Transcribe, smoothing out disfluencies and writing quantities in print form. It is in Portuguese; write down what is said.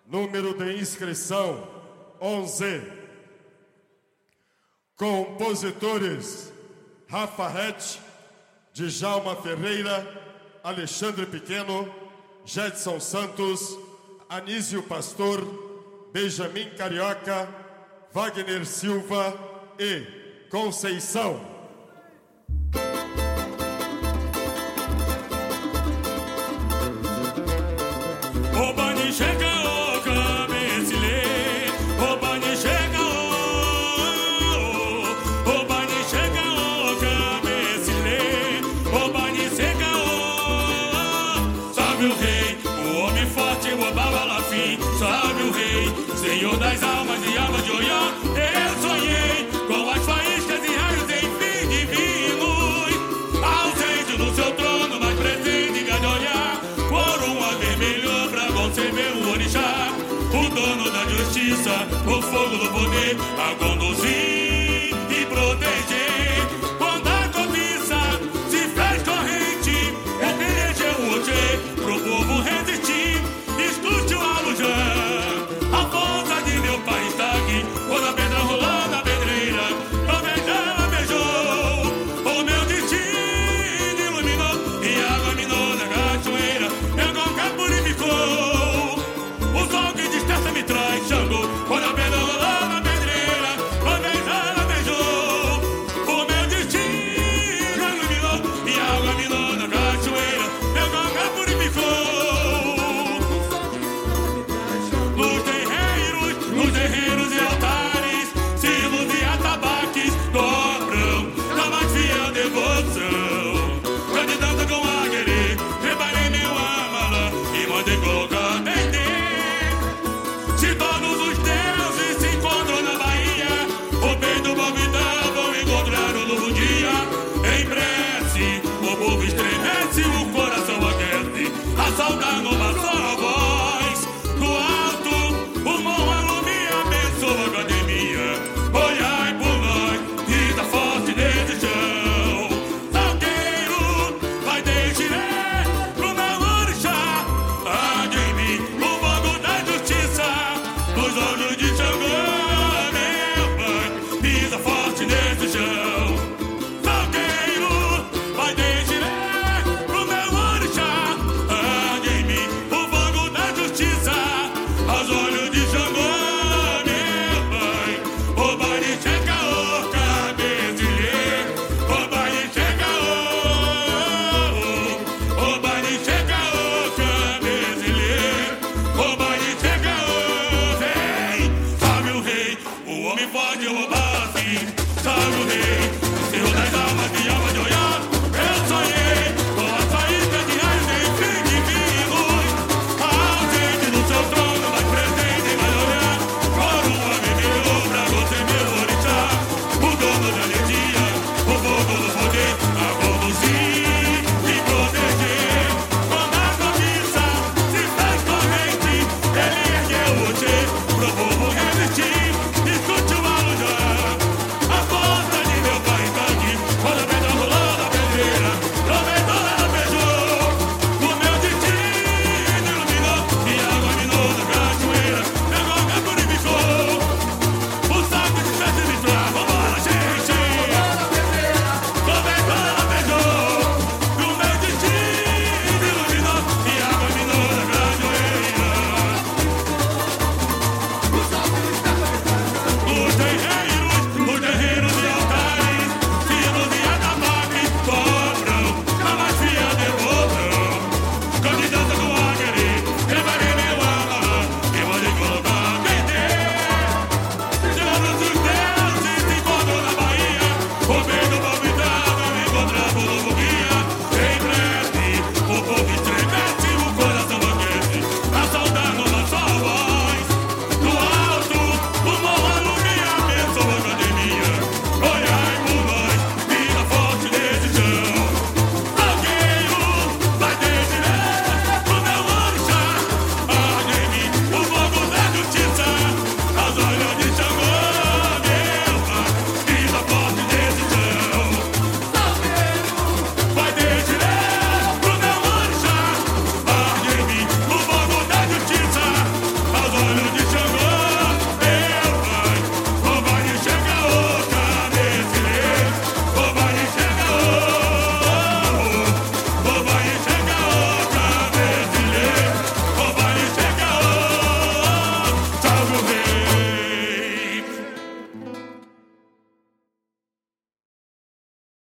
Número de inscrição 11. Compositores: Rafa Rett, Djalma Ferreira, Alexandre Pequeno, Jedson Santos, Anísio Pastor, Benjamin Carioca, Wagner Silva e Conceição. O Bani chega, o cabecilê, o Bani chega, o Bani chega, o cabecilê, o Bani chega, salve o rei, o homem forte, o Babalafim, salve o rei, Senhor das almas e almas de Oiã, eu sonhei com as faíscas e raios enfim divinos, ausente no seu trono, mas presente em cada olhar, coroa vermelho pra você ver o orixá, o dono da justiça, o fogo do poder, a conduzir e proteger.